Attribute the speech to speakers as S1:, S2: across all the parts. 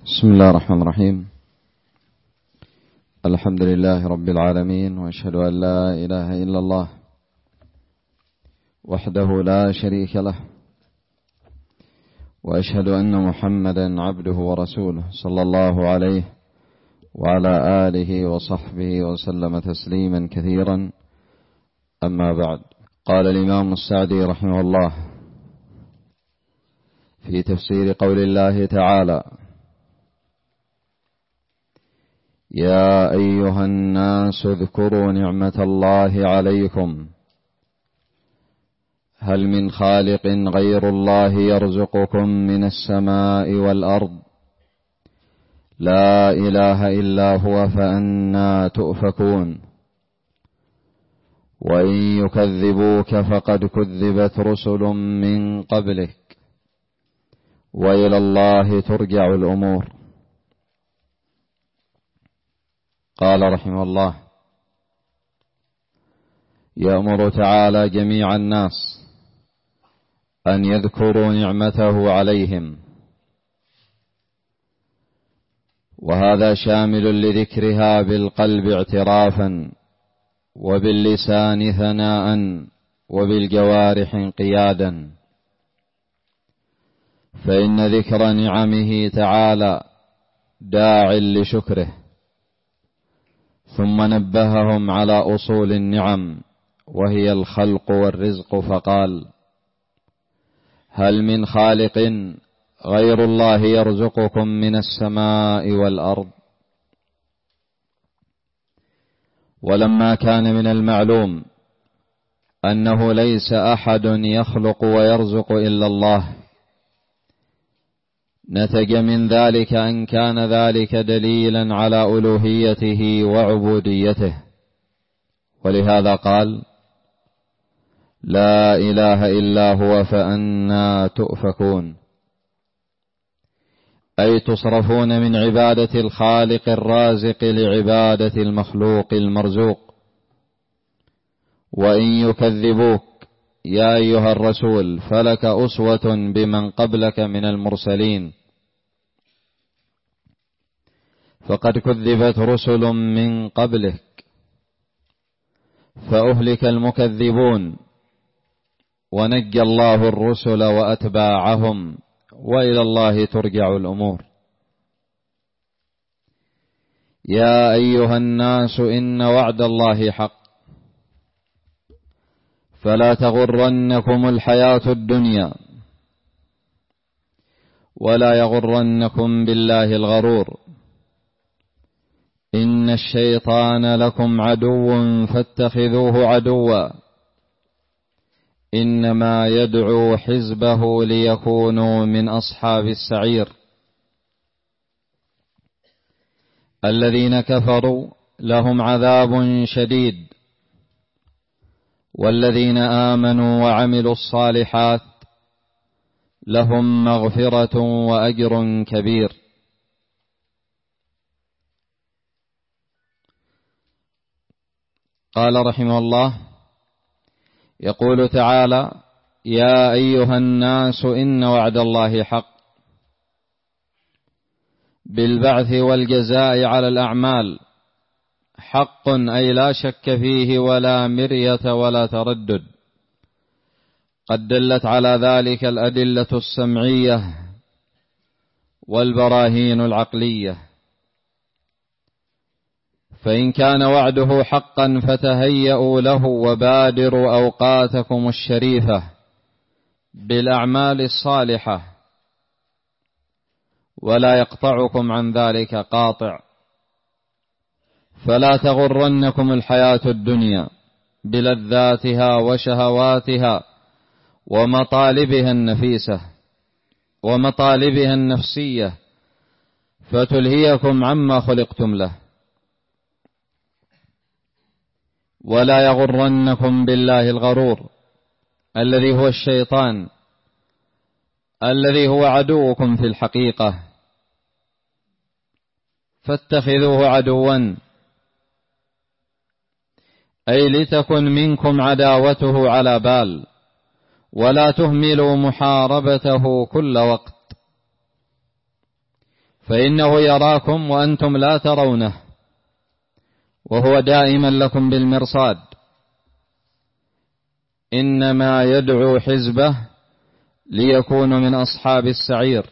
S1: بسم الله الرحمن الرحيم. الحمد لله رب العالمين، وأشهد أن لا إله إلا الله وحده لا شريك له، وأشهد أن محمدا عبده ورسوله صلى الله عليه وعلى آله وصحبه وسلم تسليما كثيرا. أما بعد، قال الإمام السعدي رحمه الله في تفسير قول الله تعالى: يا أيها الناس اذكروا نعمة الله عليكم هل من خالق غير الله يرزقكم من السماء والأرض لا إله إلا هو فأنى تؤفكون وإن يكذبوك فقد كذبت رسل من قبلك وإلى الله ترجع الأمور. قال رحمه الله: يأمر تعالى جميع الناس أن يذكروا نعمته عليهم، وهذا شامل لذكرها بالقلب اعترافا، وباللسان ثناء، وبالجوارح انقيادا، فإن ذكر نعمه تعالى داع لشكره. ثم نبههم على أصول النعم وهي الخلق والرزق، فقال: هل من خالق غير الله يرزقكم من السماء والأرض. ولما كان من المعلوم أنه ليس أحد يخلق ويرزق إلا الله، نتج من ذلك أن كان ذلك دليلا على ألوهيته وعبوديته، ولهذا قال: لا إله إلا هو فأنى تؤفكون، أي تصرفون من عبادة الخالق الرازق لعبادة المخلوق المرزوق. وإن يكذبوك يا أيها الرسول فلك أسوة بمن قبلك من المرسلين، فقد كذبت رسل من قبلك فأهلك المكذبون، ونجى الله الرسل وأتباعهم، وإلى الله ترجع الأمور. يا أيها الناس إن وعد الله حق، فلا تغرنكم الحياة الدنيا، ولا يغرنكم بالله الغرور. إن الشيطان لكم عدو فاتخذوه عدوا، إنما يدعو حزبه ليكونوا من أصحاب السعير. الذين كفروا لهم عذاب شديد، والذين آمنوا وعملوا الصالحات لهم مغفرة وأجر كبير. قال رحمه الله: يقول تعالى: يا أيها الناس إن وعد الله حق، بالبعث والجزاء على الأعمال حق، أي لا شك فيه ولا مرية ولا تردد. قد دلت على ذلك الأدلة السمعية والبراهين العقلية. فإن كان وعده حقا فتهيئوا له وبادروا أوقاتكم الشريفة بالأعمال الصالحة، ولا يقطعكم عن ذلك قاطع. فلا تغرنكم الحياة الدنيا بلذاتها وشهواتها ومطالبها النفيسة ومطالبها النفسية، فتلهيكم عما خلقتم له. ولا يغرنكم بالله الغرور، الذي هو الشيطان، الذي هو عدوكم في الحقيقة، فاتخذوه عدوا، أي لتكن منكم عداوته على بال، ولا تهملوا محاربته كل وقت. فإنه يراكم وأنتم لا ترونه، وهو دائما لكم بالمرصاد، إنما يدعو حزبه ليكونوا من أصحاب السعير.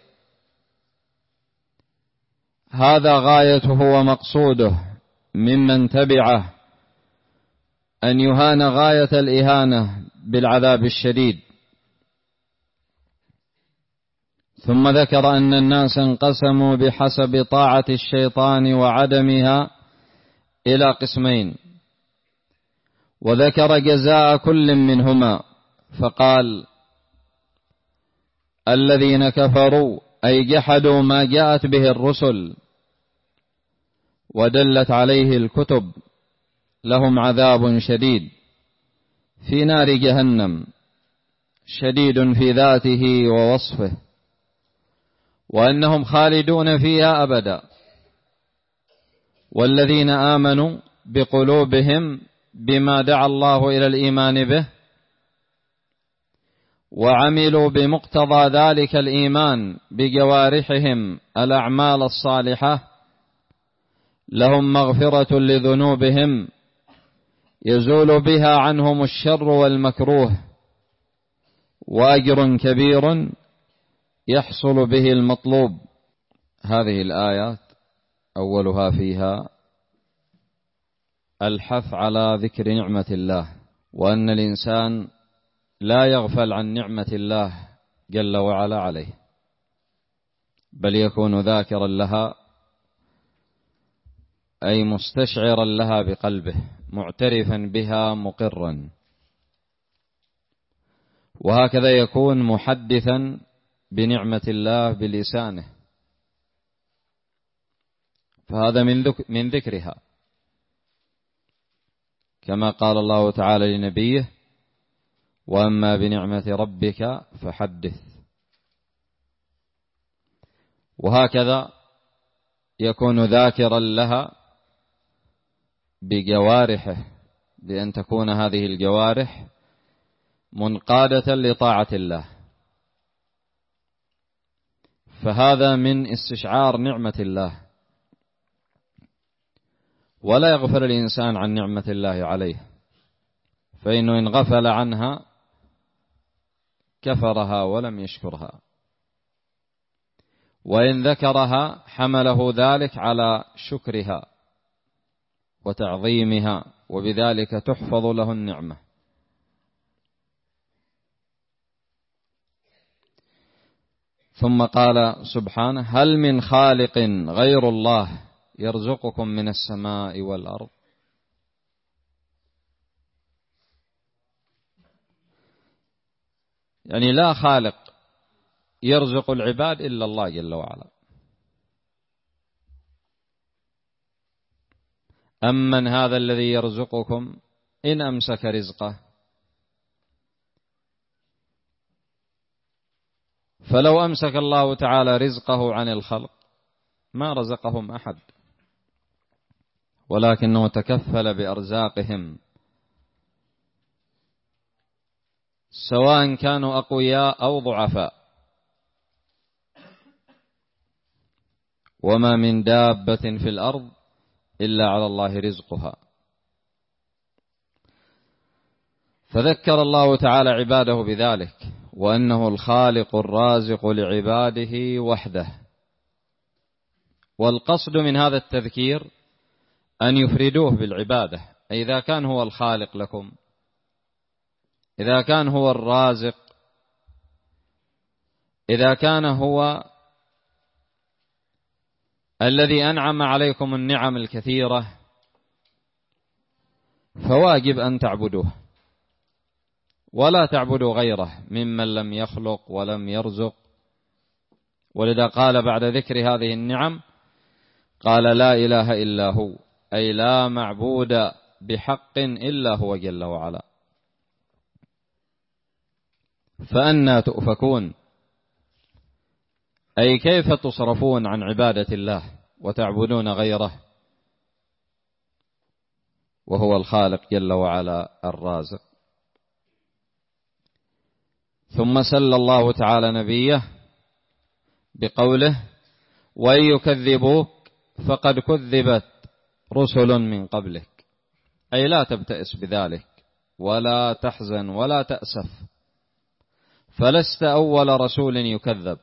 S1: هذا غايته ومقصوده ممن تبعه، أن يهان غاية الإهانة بالعذاب الشديد. ثم ذكر أن الناس انقسموا بحسب طاعة الشيطان وعدمها إلى قسمين، وذكر جزاء كل منهما، فقال: الذين كفروا أي جحدوا ما جاءت به الرسل ودلت عليه الكتب، لهم عذاب شديد في نار جهنم، شديد في ذاته ووصفه، وأنهم خالدون فيها أبدا. والذين آمنوا بقلوبهم بما دعا الله إلى الإيمان به، وعملوا بمقتضى ذلك الإيمان بجوارحهم الأعمال الصالحة، لهم مغفرة لذنوبهم يزول بها عنهم الشر والمكروه، وأجر كبير يحصل به المطلوب. هذه الآيات أولها فيها الحث على ذكر نعمة الله، وأن الإنسان لا يغفل عن نعمة الله جل وعلا عليه، بل يكون ذاكرا لها، أي مستشعرا لها بقلبه، معترفا بها مقرا، وهكذا يكون محدثا بنعمة الله بلسانه، فهذا من ذكرها، كما قال الله تعالى لنبيه: وأما بنعمة ربك فحدث. وهكذا يكون ذاكرا لها بجوارحه، بأن تكون هذه الجوارح منقادة لطاعة الله، فهذا من استشعار نعمة الله. ولا يغفل الإنسان عن نعمة الله عليه، فإنه إن غفل عنها كفرها ولم يشكرها، وإن ذكرها حمله ذلك على شكرها وتعظيمها، وبذلك تحفظ له النعمة. ثم قال سبحانه: هل من خالق غير الله يرزقكم من السماء والأرض. يعني لا خالق يرزق العباد إلا الله جل وعلا. أمن هذا الذي يرزقكم إن أمسك رزقه، فلو أمسك الله تعالى رزقه عن الخلق ما رزقهم أحد، ولكنه تكفل بأرزاقهم، سواء كانوا أقوياء أو ضعفاء. وما من دابة في الأرض إلا على الله رزقها. فذكر الله تعالى عباده بذلك، وأنه الخالق الرازق لعباده وحده. والقصد من هذا التذكير أن يفردوه بالعبادة، إذا كان هو الخالق لكم، إذا كان هو الرازق، إذا كان هو الذي أنعم عليكم النعم الكثيرة، فواجب أن تعبدوه، ولا تعبدوا غيره ممن لم يخلق ولم يرزق. ولذا قال بعد ذكر هذه النعم قال: لا إله إلا هو، أي لا معبود بحق إلا هو جل وعلا. فأنى تؤفكون، أي كيف تصرفون عن عبادة الله وتعبدون غيره وهو الخالق جل وعلا الرازق. ثم سل الله تعالى نبيه بقوله: وإن يكذبوك فقد كذبت رسل من قبلك، أي لا تبتئس بذلك ولا تحزن ولا تأسف، فلست أول رسول يكذب،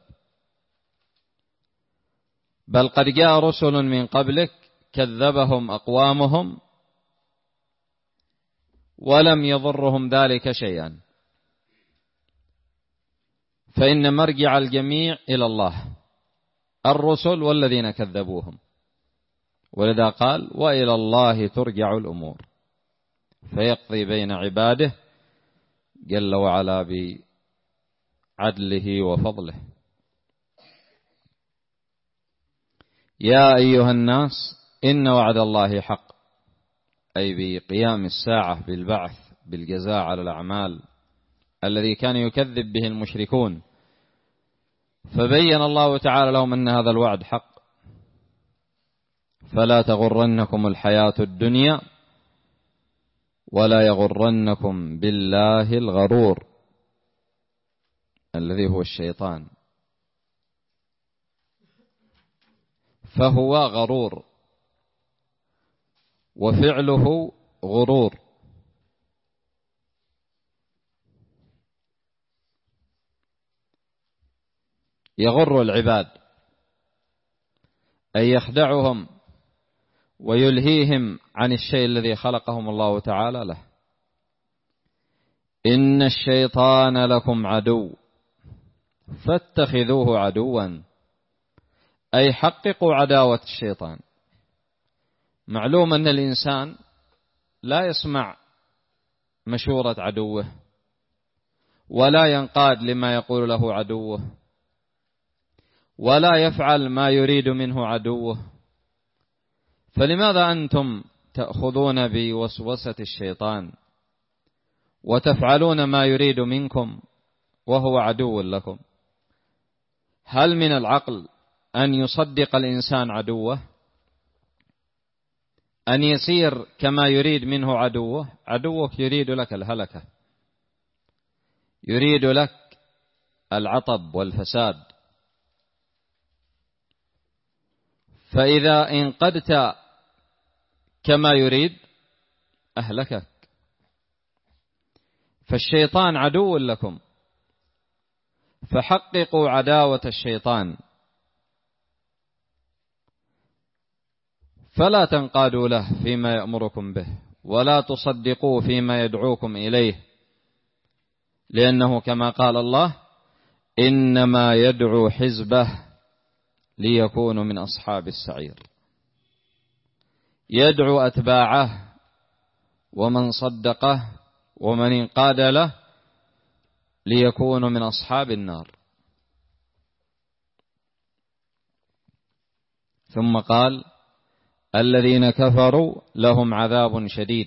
S1: بل قد جاء رسل من قبلك كذبهم أقوامهم ولم يضرهم ذلك شيئا، فإن مرجع الجميع إلى الله، الرسل والذين كذبوهم، ولذا قال وإلى الله ترجع الأمور، فيقضي بين عباده جل وعلا بعدله وفضله. يا أيها الناس إن وعد الله حق، أي بقيام الساعة، بالبعث، بالجزاء على الأعمال الذي كان يكذب به المشركون، فبين الله تعالى لهم أن هذا الوعد حق، فلا تغرنكم الحياة الدنيا ولا يغرنكم بالله الغرور الذي هو الشيطان، فهو غرور وفعله غرور، يغر العباد، أي يخدعهم ويلهيهم عن الشيء الذي خلقهم الله تعالى له. إن الشيطان لكم عدو فاتخذوه عدوا، أي حققوا عداوة الشيطان. معلوم أن الإنسان لا يسمع مشورة عدوه ولا ينقاد لما يقول له عدوه ولا يفعل ما يريد منه عدوه، فلماذا أنتم تأخذون بوسوسة الشيطان وتفعلون ما يريد منكم وهو عدو لكم؟ هل من العقل أن يصدق الإنسان عدوه، أن يسير كما يريد منه عدوه؟ عدوك يريد لك الهلكة، يريد لك العطب والفساد، فإذا انقدت كما يريد أهلكك، فالشيطان عدو لكم، فحققوا عداوة الشيطان، فلا تنقادوا له فيما يأمركم به ولا تصدقوا فيما يدعوكم إليه، لأنه كما قال الله إنما يدعو حزبه ليكونوا من أصحاب السعير، يدعو أتباعه ومن صدقه ومن انقاد له ليكونوا من أصحاب النار. ثم قال الذين كفروا لهم عذاب شديد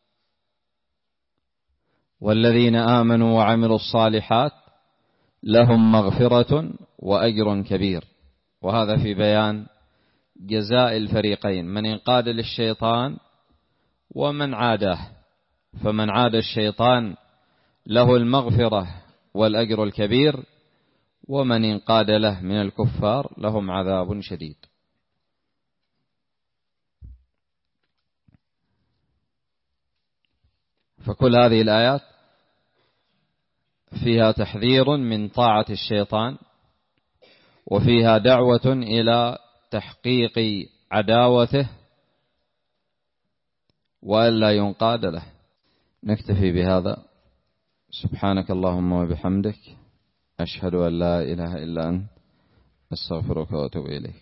S1: والذين آمنوا وعملوا الصالحات لهم مغفرة وأجر كبير. وهذا في بيان جزاء الفريقين، من انقاد للشيطان ومن عاده، فمن عاد الشيطان له المغفرة والأجر الكبير، ومن انقاد له من الكفار لهم عذاب شديد. فكل هذه الآيات فيها تحذير من طاعة الشيطان، وفيها دعوة إلى تحقيق عداوته وألا ينقاد له. نكتفي بهذا. سبحانك اللهم وبحمدك، أشهد أن لا إله إلا أنت، أستغفرك وأتوب إليك.